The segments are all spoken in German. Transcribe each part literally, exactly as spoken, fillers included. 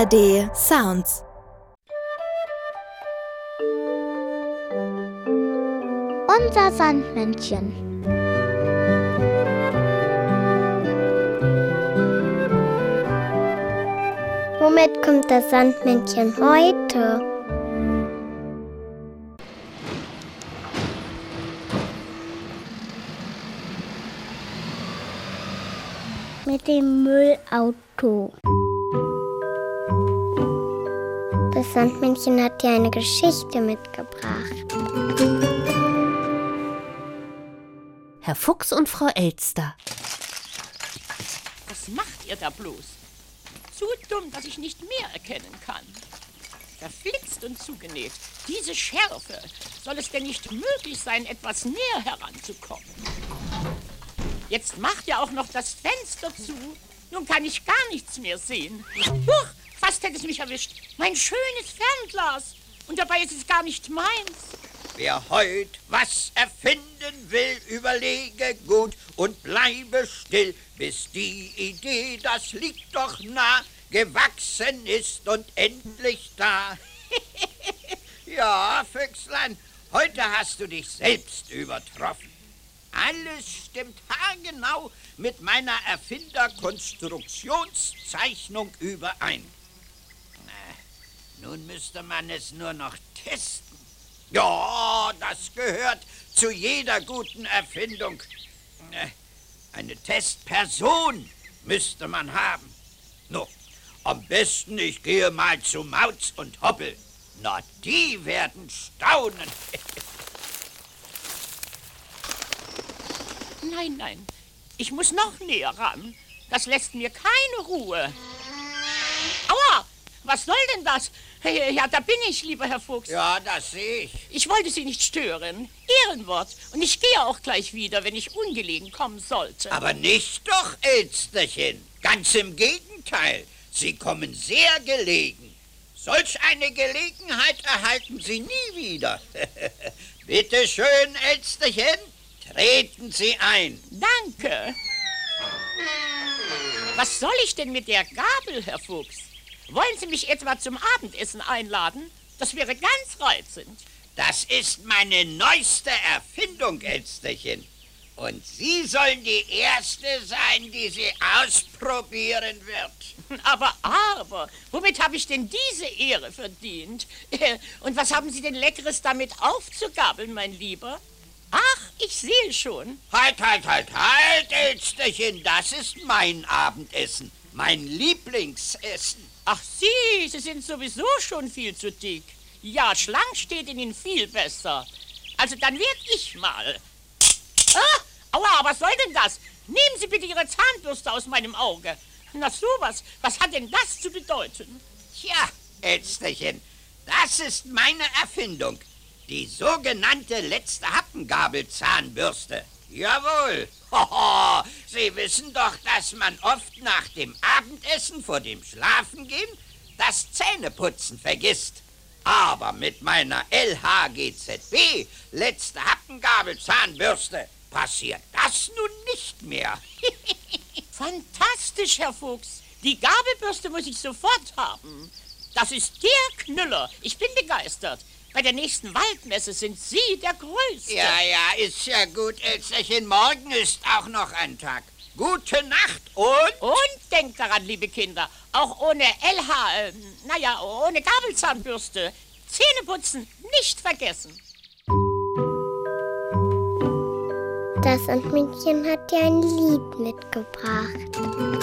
A R D Sounds. Unser Sandmännchen. Womit kommt das Sandmännchen heute? Mit dem Müllauto. Das Sandmännchen hat dir eine Geschichte mitgebracht. Herr Fuchs und Frau Elster. Was macht ihr da bloß? Zu dumm, dass ich nicht mehr erkennen kann. Verflixt und zugenäht. Diese Schärfe. Soll es denn nicht möglich sein, etwas näher heranzukommen? Jetzt macht ja auch noch das Fenster zu. Nun kann ich gar nichts mehr sehen. Huch, fast hätte es mich erwischt. Mein schönes Fernglas. Und dabei ist es gar nicht meins. Wer heut was erfinden will, überlege gut und bleibe still, bis die Idee, das liegt doch nah, gewachsen ist und endlich da. Ja, Füchslein, heute hast du dich selbst übertroffen. Alles stimmt haargenau mit meiner Erfinderkonstruktionszeichnung überein. Na, nun müsste man es nur noch testen. Ja, das gehört zu jeder guten Erfindung. Eine Testperson müsste man haben. No, am besten ich gehe mal zu Mauz und Hoppel. Na, die werden staunen. Nein, nein, ich muss noch näher ran. Das lässt mir keine Ruhe. Aua, was soll denn das? Ja, da bin ich, lieber Herr Fuchs. Ja, das sehe ich. Ich wollte Sie nicht stören. Ehrenwort. Und ich gehe auch gleich wieder, wenn ich ungelegen kommen sollte. Aber nicht doch, Elsterchen. Ganz im Gegenteil. Sie kommen sehr gelegen. Solch eine Gelegenheit erhalten Sie nie wieder. Bitte schön, Elsterchen, treten Sie ein. Danke. Was soll ich denn mit der Gabel, Herr Fuchs? Wollen Sie mich etwa zum Abendessen einladen? Das wäre ganz reizend. Das ist meine neueste Erfindung, Elsterchen. Und Sie sollen die Erste sein, die sie ausprobieren wird. Aber, aber, womit habe ich denn diese Ehre verdient? Und was haben Sie denn Leckeres damit aufzugabeln, mein Lieber? Ach, ich sehe schon. Halt, halt, halt, halt, Elsterchen, das ist mein Abendessen, mein Lieblingsessen. Ach Sie, Sie sind sowieso schon viel zu dick. Ja, schlank steht Ihnen viel besser. Also dann werd ich mal. Ah, aua, was soll denn das? Nehmen Sie bitte Ihre Zahnbürste aus meinem Auge. Na sowas, was hat denn das zu bedeuten? Tja, Elsterchen, das ist meine Erfindung. Die sogenannte letzte Happengabelzahnbürste. Jawohl. Hoho, Sie wissen doch, dass man oft nach dem Abendessen vor dem Schlafengehen das Zähneputzen vergisst. Aber mit meiner L H G Z B, letzte Happengabelzahnbürste, passiert das nun nicht mehr. Fantastisch, Herr Fuchs. Die Gabelbürste muss ich sofort haben. Das ist der Knüller. Ich bin begeistert. Bei der nächsten Waldmesse sind Sie der Größte. Ja, ja, ist ja gut, Elsterchen. Morgen ist auch noch ein Tag. Gute Nacht und... Und denkt daran, liebe Kinder, auch ohne L H, äh, naja, ohne Gabelzahnbürste, Zähneputzen nicht vergessen. Das Sandmännchen hat dir ein Lied mitgebracht.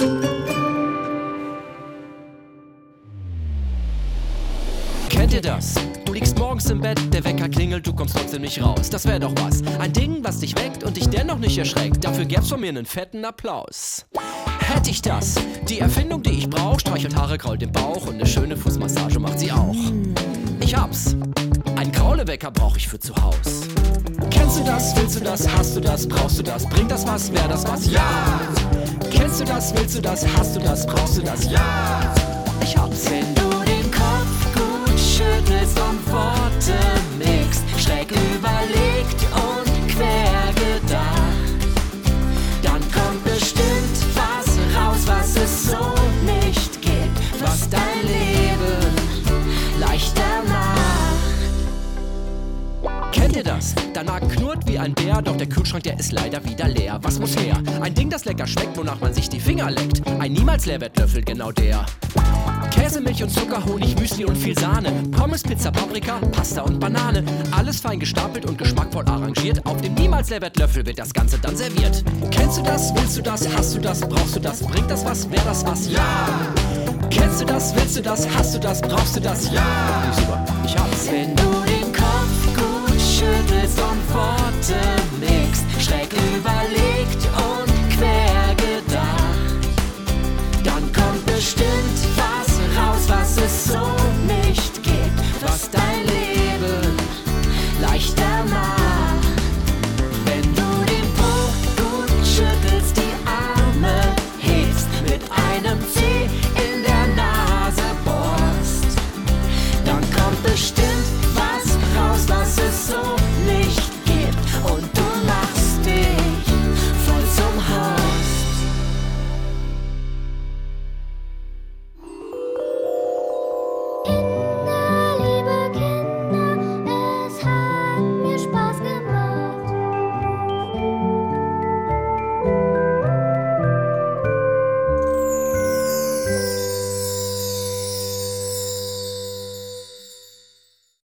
Kennt ihr das? Du liegst morgens im Bett, der Wecker klingelt, du kommst trotzdem nicht raus. Das wäre doch was. Ein Ding, was dich weckt und dich dennoch nicht erschreckt. Dafür gäb's von mir einen fetten Applaus. Hätte ich das, die Erfindung, die ich brauch, streichelt Haare, krault den Bauch und eine schöne Fußmassage macht sie auch. Ich hab's. Ein Kraulewecker brauch ich für zu Haus. Kennst du das? Willst du das? Hast du das? Brauchst du das? Bringt das was? Wär das was? Ja! Kennst du das? Willst du das? Hast du das? Brauchst du das? Ja! Ich hab's. Wenn du den Kopf gut schüttelst und Worte mixt, schräg überlegt und quer gedacht, dann kommt bestimmt was raus, was es so nicht gibt, was dein Leben ein Bär, doch der Kühlschrank, der ist leider wieder leer. Was muss her? Ein Ding, das lecker schmeckt, wonach man sich die Finger leckt. Ein niemals Leerwertlöffel, genau der. Käse, Milch und Zucker, Honig, Müsli und viel Sahne. Pommes, Pizza, Paprika, Pasta und Banane. Alles fein gestapelt und geschmackvoll arrangiert. Auf dem niemals Leerwertlöffel wird das Ganze dann serviert. Kennst du das? Willst du das? Hast du das? Brauchst du das? Bringt das was? Wär das was? Ja! Kennst du das? Willst du das? Hast du das? Brauchst du das? Ja! Super, ich hab's. Wenn du den Kopf gut schüttelst und Worte mixt, schräg über